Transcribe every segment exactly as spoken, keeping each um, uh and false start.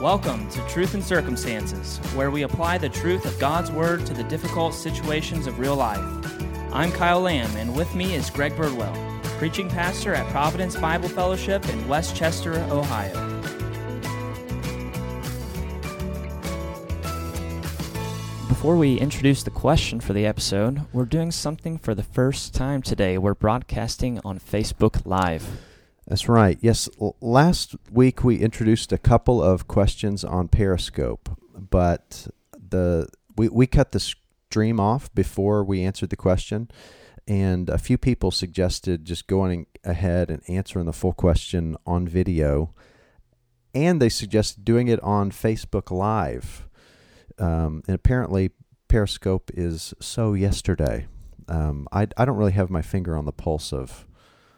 Welcome to Truth and Circumstances, where we apply the truth of God's Word to the difficult situations of real life. I'm Kyle Lamb, and with me is Greg Birdwell, preaching pastor at Providence Bible Fellowship in Westchester, Ohio. Before we introduce the question for the episode, we're doing something for the first time today. We're broadcasting on Facebook Live. That's right. Yes, l- last week we introduced a couple of questions on Periscope, but the we, we cut the stream off before we answered the question, and a few people suggested just going ahead and answering the full question on video, and they suggested doing it on Facebook Live. Um, and apparently Periscope is so yesterday. Um, I, I don't really have my finger on the pulse of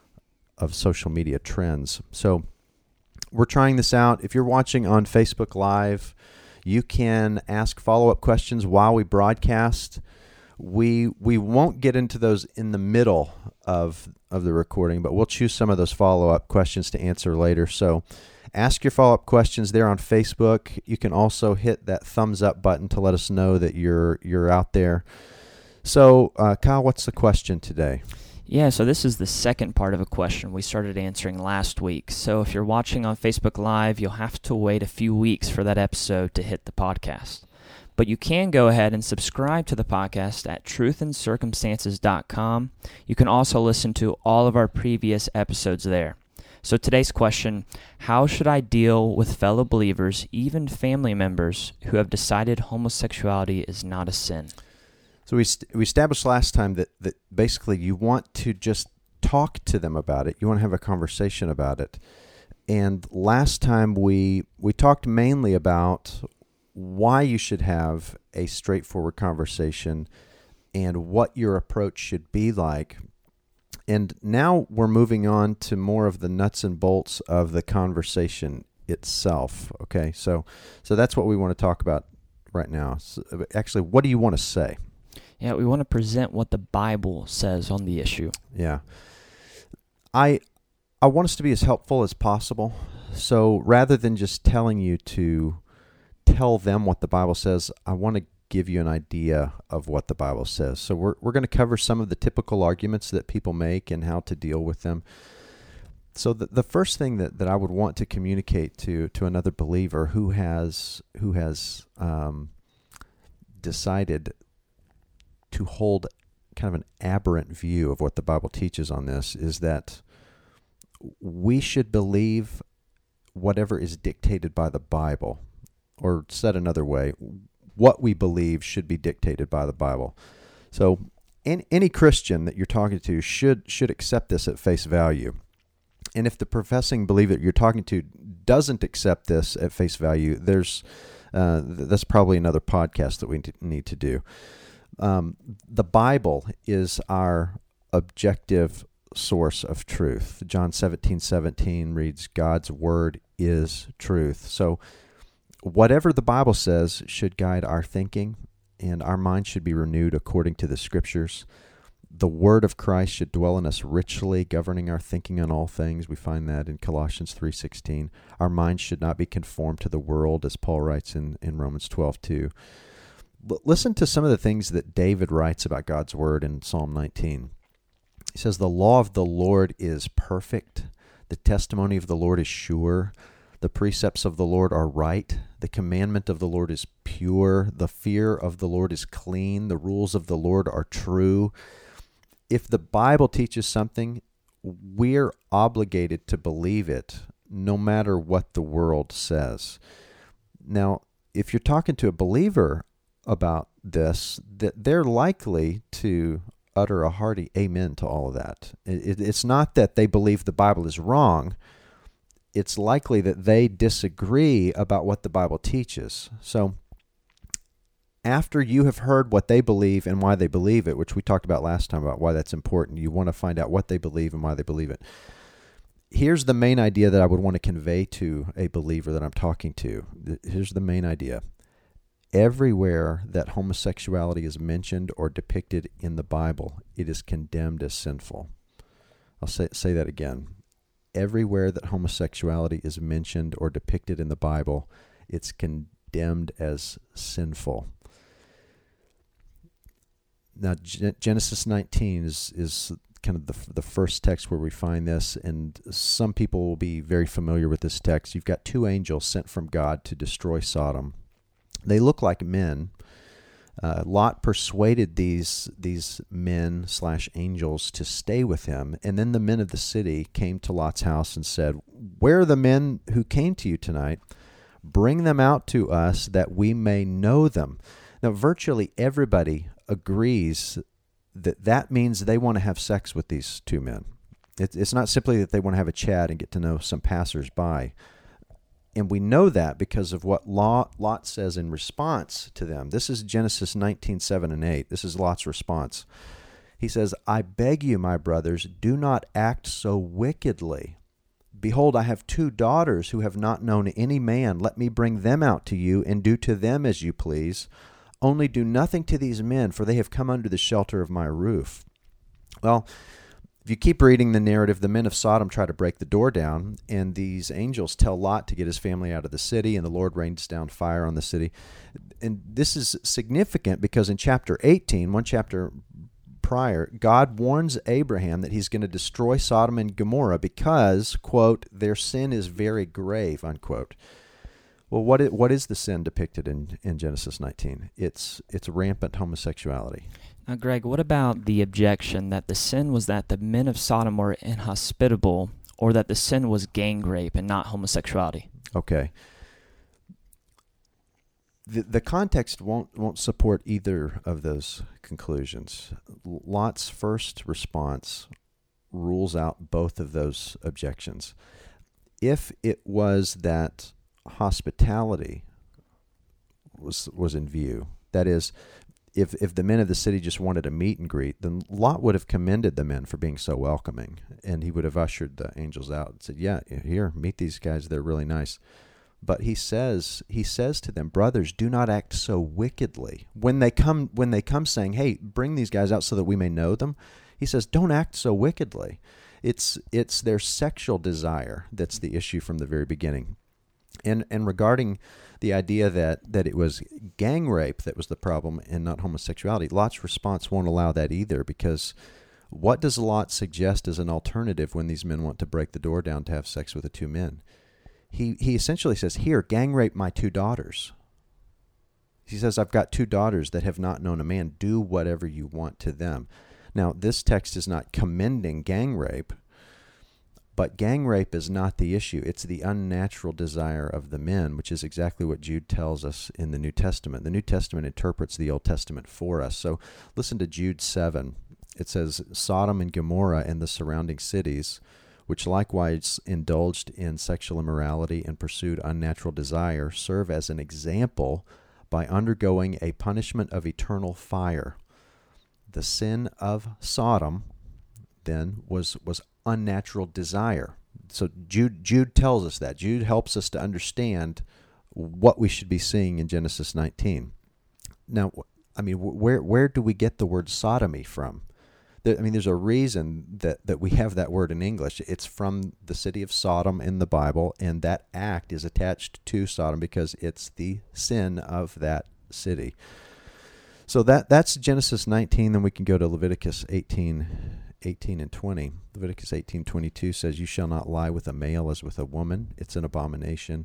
of social media trends. So we're trying this out. If you're watching on Facebook Live, you can ask follow-up questions while we broadcast. We we won't get into those in the middle of of the recording, but we'll choose some of those follow-up questions to answer later. So ask your follow-up questions there on Facebook. You can also hit that thumbs up button to let us know that you're you're out there. So, uh, Kyle, what's the question today? Yeah, so this is the second part of a question we started answering last week. So if you're watching on Facebook Live, you'll have to wait a few weeks for that episode to hit the podcast. But you can go ahead and subscribe to the podcast at truth and circumstances dot com. You can also listen to all of our previous episodes there. So today's question, how should I deal with fellow believers, even family members, who have decided homosexuality is not a sin? So we st- we established last time that, that basically you want to just talk to them about it. You want to have a conversation about it. And last time we we talked mainly about why you should have a straightforward conversation and what your approach should be like. And now we're moving on to more of the nuts and bolts of the conversation itself. Okay, so so that's what we want to talk about right now. So actually, what do you want to say? Yeah, we want to present what the Bible says on the issue. Yeah. I I want us to be as helpful as possible. So rather than just telling you to tell them what the Bible says, I want to give you an idea of what the Bible says. So we're we're going to cover some of the typical arguments that people make and how to deal with them. So the the first thing that, that I would want to communicate to to another believer who has who has um, decided to hold kind of an aberrant view of what the Bible teaches on this is that we should believe whatever is dictated by the Bible, or said another way, what we believe should be dictated by the Bible. So any, any Christian that you're talking to should should accept this at face value. And if the professing believer that you're talking to doesn't accept this at face value, there's uh, that's probably another podcast that we need to do. Um, the Bible is our objective source of truth. John seventeen seventeen reads, God's word is truth. So whatever the Bible says should guide our thinking, and our mind should be renewed according to the Scriptures. The word of Christ should dwell in us richly, governing our thinking on all things. We find that in Colossians three sixteen. Our minds should not be conformed to the world, as Paul writes in, in Romans twelve two. Listen to some of the things that David writes about God's word in Psalm nineteen. He says, the law of the Lord is perfect. The testimony of the Lord is sure. The precepts of the Lord are right. The commandment of the Lord is pure. The fear of the Lord is clean. The rules of the Lord are true. If the Bible teaches something, we're obligated to believe it, no matter what the world says. Now, if you're talking to a believer about this, that they're likely to utter a hearty amen to all of that. It, it, it's not that they believe the Bible is wrong. It's likely that they disagree about what the Bible teaches. So after you have heard what they believe and why they believe it, which we talked about last time about why that's important, you want to find out what they believe and why they believe it. Here's the main idea that I would want to convey to a believer that I'm talking to. Here's the main idea. Everywhere that homosexuality is mentioned or depicted in the Bible, it is condemned as sinful. I'll say say that again. Everywhere that homosexuality is mentioned or depicted in the Bible, It's condemned as sinful. Now, G- Genesis nineteen is, is kind of the, the first text where we find this, and some people will be very familiar with this text. You've got two angels sent from God to destroy Sodom. They look like men. Uh, Lot persuaded these these men slash angels to stay with him, and then the men of the city came to Lot's house and said, "Where are the men who came to you tonight? Bring them out to us that we may know them." Now, virtually everybody agrees that that means they want to have sex with these two men. It, it's not simply that they want to have a chat and get to know some passersby. And we know that because of what Lot, Lot says in response to them. This is Genesis nineteen, seven and eight. This is Lot's response. He says, "I beg you, my brothers, do not act so wickedly. Behold, I have two daughters who have not known any man. Let me bring them out to you and do to them as you please. Only do nothing to these men, for they have come under the shelter of my roof." Well, if you keep reading the narrative, the men of Sodom try to break the door down, and these angels tell Lot to get his family out of the city, and the Lord rains down fire on the city. And this is significant because in chapter eighteen, one chapter prior, God warns Abraham that he's going to destroy Sodom and Gomorrah because, quote, "their sin is very grave," unquote. Well, what is, what is the sin depicted in, in Genesis nineteen? It's it's rampant homosexuality. Now, Greg, what about the objection that the sin was that the men of Sodom were inhospitable, or that the sin was gang rape and not homosexuality? Okay. The the context won't won't support either of those conclusions. Lot's first response rules out both of those objections. If it was that hospitality was was in view, that is, if if the men of the city just wanted a meet and greet, then Lot would have commended the men for being so welcoming, and he would have ushered the angels out and said, "Yeah, here, meet these guys. They're really nice." But he says he says to them, "Brothers, do not act so wickedly." When they come when they come saying, "Hey, bring these guys out so that we may know them," he says, "Don't act so wickedly." It's it's their sexual desire that's the issue from the very beginning. And and regarding the idea that, that it was gang rape that was the problem and not homosexuality, Lot's response won't allow that either, because what does Lot suggest as an alternative when these men want to break the door down to have sex with the two men? He he essentially says, "Here, gang rape my two daughters." He says, "I've got two daughters that have not known a man. Do whatever you want to them." Now, this text is not commending gang rape, but gang rape is not the issue. It's the unnatural desire of the men, which is exactly what Jude tells us in the New Testament. The New Testament interprets the Old Testament for us. So listen to Jude seven. It says, "Sodom and Gomorrah and the surrounding cities, which likewise indulged in sexual immorality and pursued unnatural desire, serve as an example by undergoing a punishment of eternal fire." The sin of Sodom, then, was was unnatural desire. So Jude Jude tells us that. Jude helps us to understand what we should be seeing in Genesis nineteen. Now, I mean, where where do we get the word sodomy from? There, I mean, there's a reason that, that we have that word in English. It's from the city of Sodom in the Bible, and that act is attached to Sodom because it's the sin of that city. So that that's Genesis nineteen. Then we can go to Leviticus eighteen, eighteen and twenty. Leviticus eighteen twenty-two says, "You shall not lie with a male as with a woman. It's an abomination."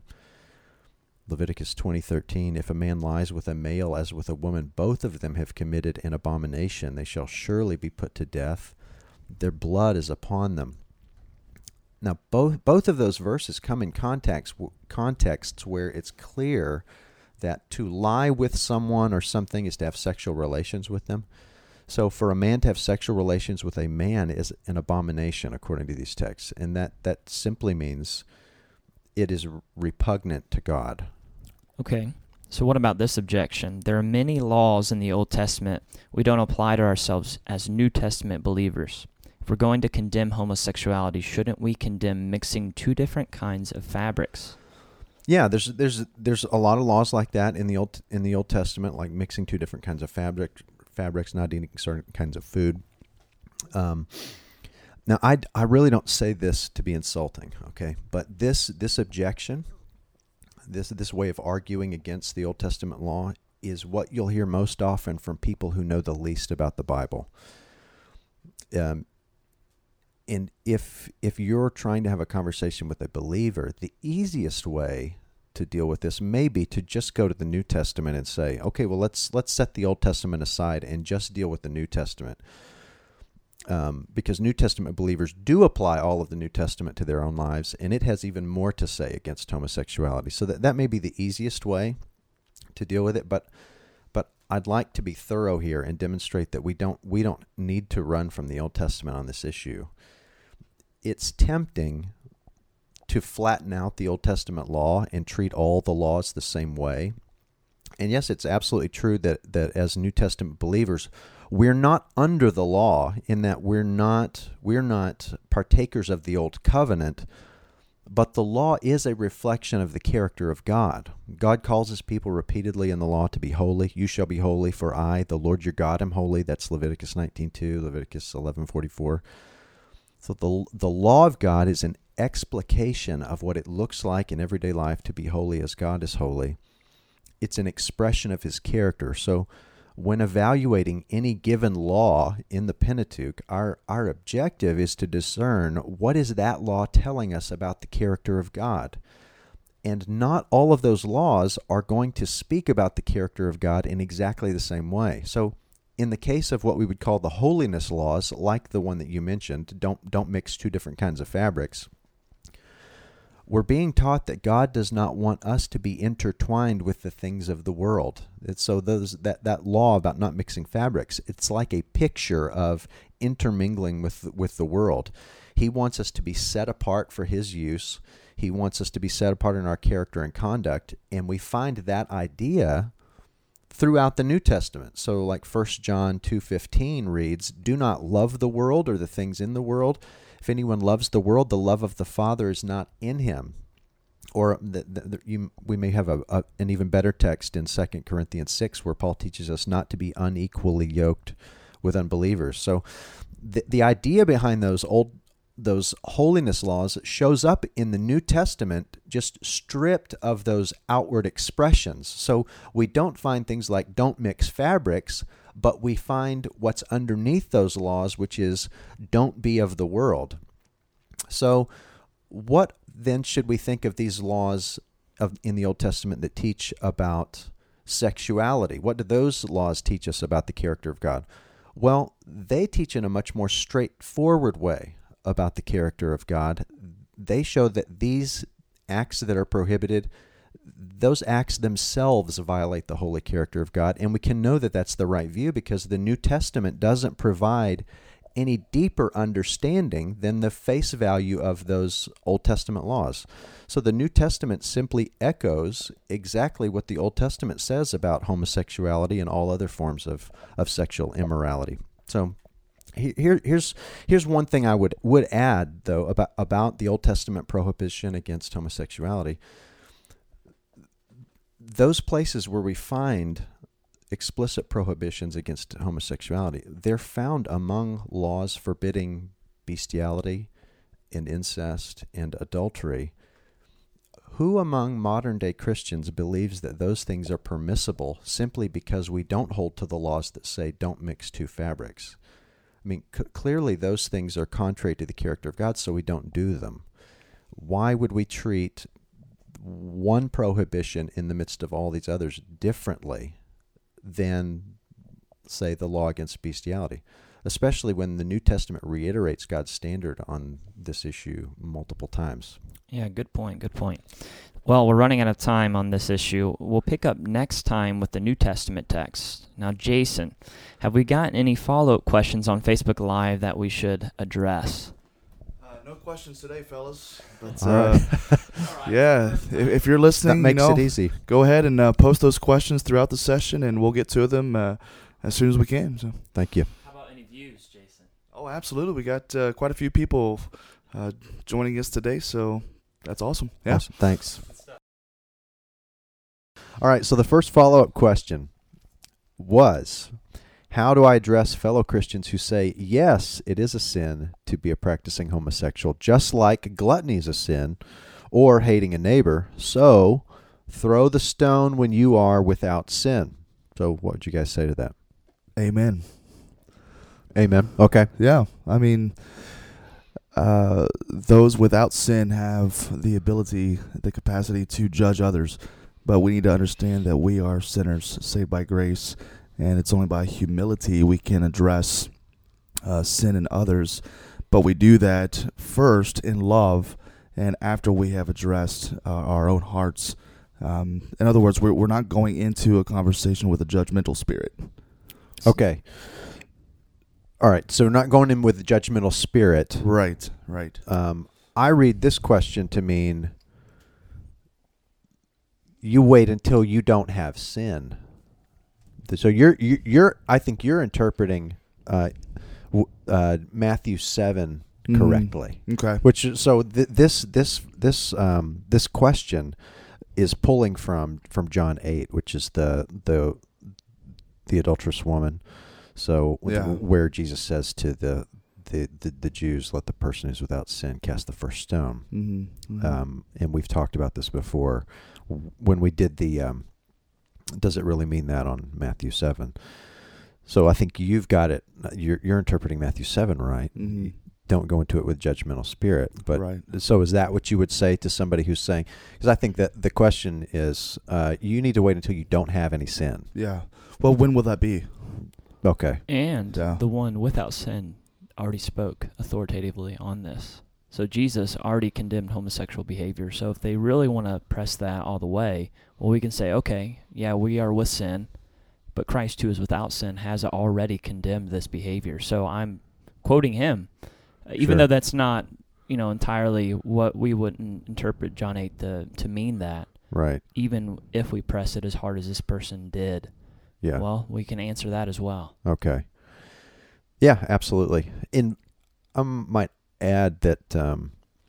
Leviticus twenty thirteen, "If a man lies with a male as with a woman, both of them have committed an abomination. They shall surely be put to death. Their blood is upon them." Now, both both of those verses come in context contexts where it's clear that to lie with someone or something is to have sexual relations with them. So for a man to have sexual relations with a man is an abomination, according to these texts. And that, that simply means it is repugnant to God. Okay, so what about this objection? There are many laws in the Old Testament we don't apply to ourselves as New Testament believers. If we're going to condemn homosexuality, shouldn't we condemn mixing two different kinds of fabrics? Yeah, there's there's there's a lot of laws like that in the old in the Old Testament, like mixing two different kinds of fabric fabrics, not eating certain kinds of food. Um, now, I, I really don't say this to be insulting, okay? But this this objection this this way of arguing against the Old Testament law is what you'll hear most often from people who know the least about the Bible. Um, and if if you're trying to have a conversation with a believer, the easiest way to deal with this may be to just go to the New Testament and say, okay, well, let's let's set the Old Testament aside and just deal with the New Testament. Um, because New Testament believers do apply all of the New Testament to their own lives, and it has even more to say against homosexuality. So that, that may be the easiest way to deal with it, but but I'd like to be thorough here and demonstrate that we don't we don't need to run from the Old Testament on this issue. It's tempting to flatten out the Old Testament law and treat all the laws the same way. And yes, it's absolutely true that, that as New Testament believers, we're not under the law in that we're not we're not partakers of the Old Covenant, but the law is a reflection of the character of God. God calls his people repeatedly in the law to be holy. You shall be holy, for I, the Lord your God, am holy. That's Leviticus nineteen two, Leviticus eleven forty-four. So the the law of God is an explication of what it looks like in everyday life to be holy as God is holy. It's an expression of his character. So when evaluating any given law in the Pentateuch, our, our objective is to discern what is that law telling us about the character of God. And not all of those laws are going to speak about the character of God in exactly the same way. So in the case of what we would call the holiness laws, like the one that you mentioned, don't don't mix two different kinds of fabrics, we're being taught that God does not want us to be intertwined with the things of the world. It's so those that, that law about not mixing fabrics, it's like a picture of intermingling with with the world. He wants us to be set apart for his use. He wants us to be set apart in our character and conduct, and we find that idea throughout the New Testament. So like First John two fifteen reads, "Do not love the world or the things in the world. If anyone loves the world, the love of the Father is not in him." Or the, the, the, you, we may have a, a, an even better text in Second Corinthians six where Paul teaches us not to be unequally yoked with unbelievers. So the, the idea behind those old those holiness laws shows up in the New Testament just stripped of those outward expressions. So we don't find things like don't mix fabrics, but we find what's underneath those laws, which is don't be of the world. So what then should we think of these laws of in the Old Testament that teach about sexuality? What do those laws teach us about the character of God? Well, they teach in a much more straightforward way about the character of God. They show that these acts that are prohibited, those acts themselves violate the holy character of God, and we can know that that's the right view because the New Testament doesn't provide any deeper understanding than the face value of those Old Testament laws. So the New Testament simply echoes exactly what the Old Testament says about homosexuality and all other forms of, of sexual immorality. So Here, here's here's one thing I would, would add, though, about, about the Old Testament prohibition against homosexuality. Those places where we find explicit prohibitions against homosexuality, they're found among laws forbidding bestiality and incest and adultery. Who among modern-day Christians believes that those things are permissible simply because we don't hold to the laws that say don't mix two fabrics? I mean, c- clearly those things are contrary to the character of God, so we don't do them. Why would we treat one prohibition in the midst of all these others differently than, say, the law against bestiality? Especially when the New Testament reiterates God's standard on this issue multiple times. Yeah, good point, good point. Well, we're running out of time on this issue. We'll pick up next time with the New Testament text. Now, Jason, have we gotten any follow-up questions on Facebook Live that we should address? Uh, no questions today, fellas. But, All uh, right. yeah, if, if you're listening, That makes you know, it easy. go ahead and uh, post those questions throughout the session, and we'll get to them uh, as soon as we can. So, thank you. How about any views, Jason? oh, absolutely. We got uh, quite a few people uh, joining us today, so that's awesome. Yeah. Awesome. Thanks. All right, so the first follow-up question was, how do I address fellow Christians who say, yes, it is a sin to be a practicing homosexual, just like gluttony is a sin, or hating a neighbor, so Throw the stone when you are without sin. So what would you guys say to that? Amen. Amen. Okay. Yeah, I mean, uh, those without sin have the ability, the capacity to judge others, but we need to understand that we are sinners saved by grace, and it's only by humility we can address uh, sin in others, but we do that first in love and after we have addressed uh, our own hearts. Um, in other words, we're, we're not going into a conversation with a judgmental spirit. Okay. All right, so not going in with a judgmental spirit. Right, right. Um, I read this question to mean you wait until you don't have sin. So you're you're, you're I think you're interpreting uh, uh, Matthew seven correctly. Mm, okay. Which is, so th- this this this um, this question is pulling from from John eight, which is the the the adulterous woman. So Yeah. where Jesus says to the, the, the, the Jews, let the person who's without sin cast the first stone. Mm-hmm. Mm-hmm. Um, and we've talked about this before when we did the, um, does it really mean that on Matthew seven? So I think you've got it, you're, you're interpreting Matthew seven right. Mm-hmm. Don't go into it with judgmental spirit. But Right. so is that what you would say to somebody who's saying, because I think that the question is, uh, you need to wait until you don't have any sin. Yeah. Well, when will that be? Okay. And Yeah. the one without sin already spoke authoritatively on this. So Jesus already condemned homosexual behavior. So if they really want to press that all the way, well, we can say, okay, yeah, we are with sin, but Christ, who is without sin, has already condemned this behavior. So I'm quoting him, uh, even Sure. though that's not, you know, entirely what we would n- interpret John eight to, to mean that. Right. Even if we press it as hard as this person did, Yeah. well, we can answer that as well. Okay. Yeah, absolutely. In I might add that um,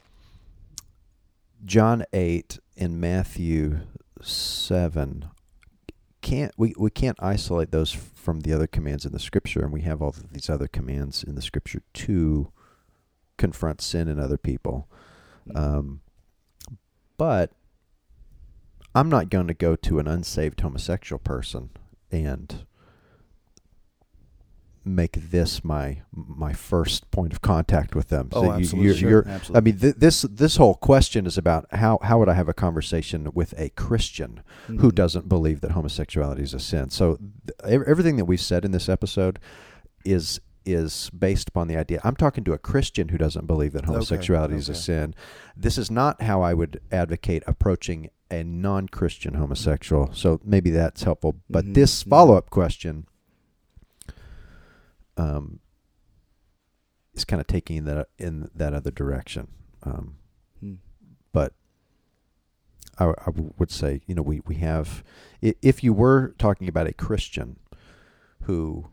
John eight and Matthew seven can't we, we can't isolate those from the other commands in the Scripture, and we have all of these other commands in the Scripture to confront sin in other people. Um, but I'm not going to go to an unsaved homosexual person and make this my my first point of contact with them. Oh, you, absolutely. You're, Sure. you're, Absolutely. I mean, th- this this whole question is about how how would I have a conversation with a Christian who Mhm. doesn't believe that homosexuality is a sin? So th- ev- everything that we've said in this episode is is based upon the idea. I'm talking to a Christian who doesn't believe that homosexuality Okay, is a okay. sin. This is not how I would advocate approaching a non-Christian homosexual. So maybe that's helpful. But Mhm, this mhm. follow-up question um, is kind of taking that in that other direction. Um, Hmm. but I, I would say, you know, we, we have, i- if you were talking about a Christian who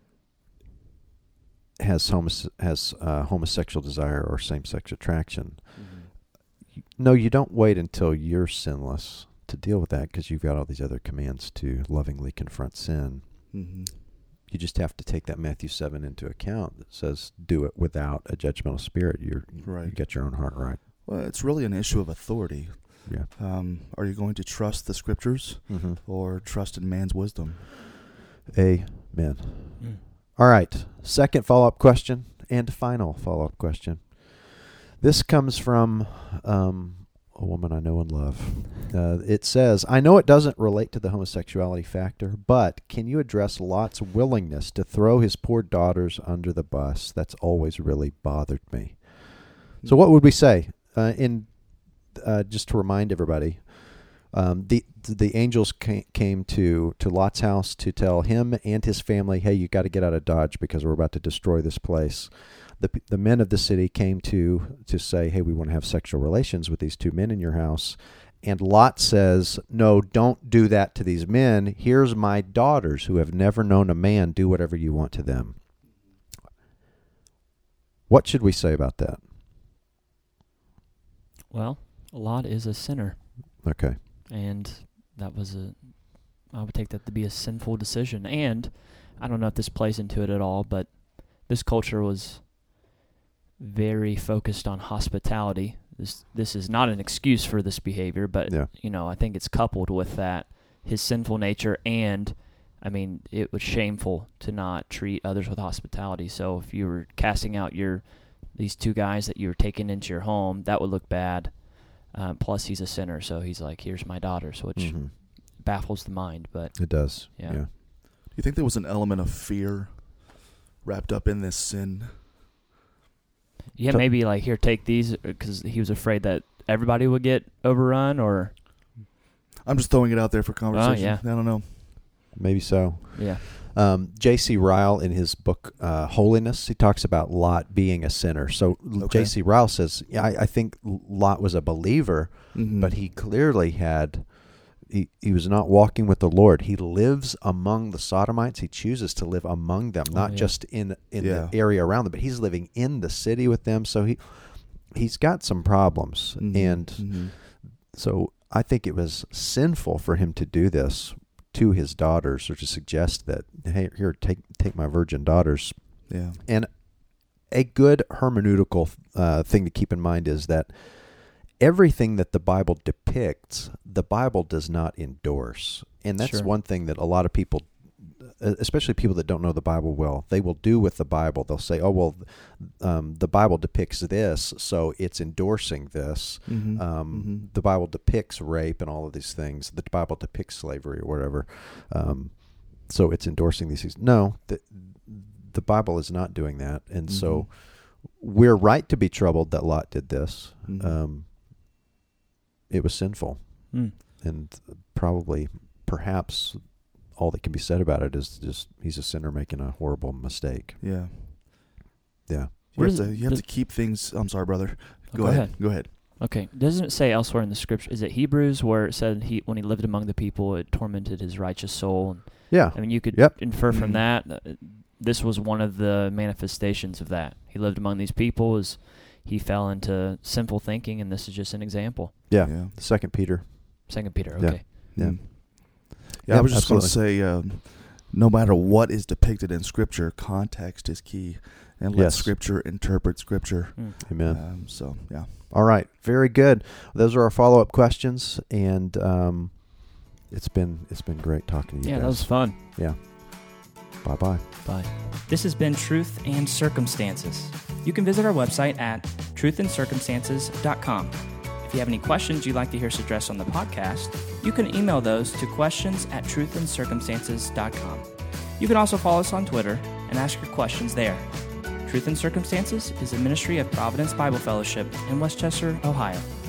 has homose- has uh, homosexual desire or same-sex attraction, Mhm. no, you don't wait until you're sinless to deal with that, because you've got all these other commands to lovingly confront sin. Mhm. You just have to take that Matthew seven into account that says, do it without a judgmental spirit. You're, you Right. get your own heart right. Well, it's really an issue of authority. Yeah. Um, are you going to trust the Scriptures Mm-hmm. or trust in man's wisdom? Amen. Mm. All right. Second follow-up question and final follow-up question. This comes from um, a woman I know and love. Uh, it says, I know it doesn't relate to the homosexuality factor, but can you address Lot's willingness to throw his poor daughters under the bus? That's always really bothered me. So what would we say? Uh, in uh, just to remind everybody, um, the the angels ca- came to, to Lot's house to tell him and his family, hey, you got to get out of Dodge because we're about to destroy this place. The the men of the city came to to say, hey, we want to have sexual relations with these two men in your house. And Lot says, no, don't do that to these men. Here's my daughters who have never known a man. Do whatever you want to them. What should we say about that? Well, Lot is a sinner, Okay. and that was a, I would take that to be a sinful decision. And I don't know if this plays into it at all, but this culture was very focused on hospitality. this this is not an excuse for this behavior, but Yeah. you know, I think it's coupled with that his sinful nature, and I mean, it was shameful to not treat others with hospitality. So if you were casting out your these two guys that you were taking into your home, that would look bad. Um, plus, he's a sinner, so he's like, "Here's my daughters," which Mm-hmm. baffles the mind. But It does. Yeah. Yeah. Do you think there was an element of fear wrapped up in this sin? yeah, So- maybe like, here, take these, because he was afraid that everybody would get overrun, or I'm just throwing it out there for conversation. yeah. I don't know. Maybe so. yeah, Um, J C Ryle, in his book uh, Holiness, he talks about Lot being a sinner. So Okay. J C Ryle says, yeah, I, I think Lot was a believer, Mhm. but he clearly had, he, he was not walking with the Lord. He lives among the Sodomites. He chooses to live among them, not yeah. just in, in Yeah. the area around them, but he's living in the city with them. So he, he's got some problems. Mhm. And Mhm. so I think it was sinful for him to do this to his daughters, or to suggest that, hey, here, take take my virgin daughters. yeah, And a good hermeneutical uh, thing to keep in mind is that everything that the Bible depicts, the Bible does not endorse. And that's Sure. one thing that a lot of people, especially people that don't know the Bible well, they will do with the Bible. They'll say, oh, well, um, the Bible depicts this, so it's endorsing this. Mhm. Um, Mhm. The Bible depicts rape and all of these things. The Bible depicts slavery or whatever. Um, so it's endorsing these things. No, the, the Bible is not doing that. And so we're right to be troubled that Lot did this. Mhm. Um, it was sinful. Mm. And probably, perhaps, all that can be said about it is just he's a sinner making a horrible mistake. yeah. Yeah. You Where have does to it- you have does- to keep things. I'm sorry, brother. Oh, Go, go ahead. ahead. Go ahead. Okay. Doesn't it say elsewhere in the scripture? Is it Hebrews where it said he when he lived among the people, it tormented his righteous soul? And, Yeah. I mean, you could Yep. infer from Mhm. that. Uh, this was one of the manifestations of that. He lived among these people, as he fell into sinful thinking, and this is just an example. Yeah. Yeah. Second Peter. Second Peter. Yeah. Okay. Yeah. Mm. Yeah, Yep, I was just going to absolutely. say, um, no matter what is depicted in Scripture, context is key, and let Yes. Scripture interpret Scripture. Mm. Amen. Um, so, yeah. All right, very good. Those are our follow-up questions, and um, it's been it's been great talking to you Yeah, guys. that was fun. Yeah. Bye bye. Bye. This has been Truth and Circumstances. You can visit our website at truth and circumstances dot com. If you have any questions you'd like to hear us address on the podcast, you can email those to questions at truth and circumstances dot com. You can also follow us on Twitter and ask your questions there. Truth and Circumstances is a ministry of Providence Bible Fellowship in Westchester, Ohio.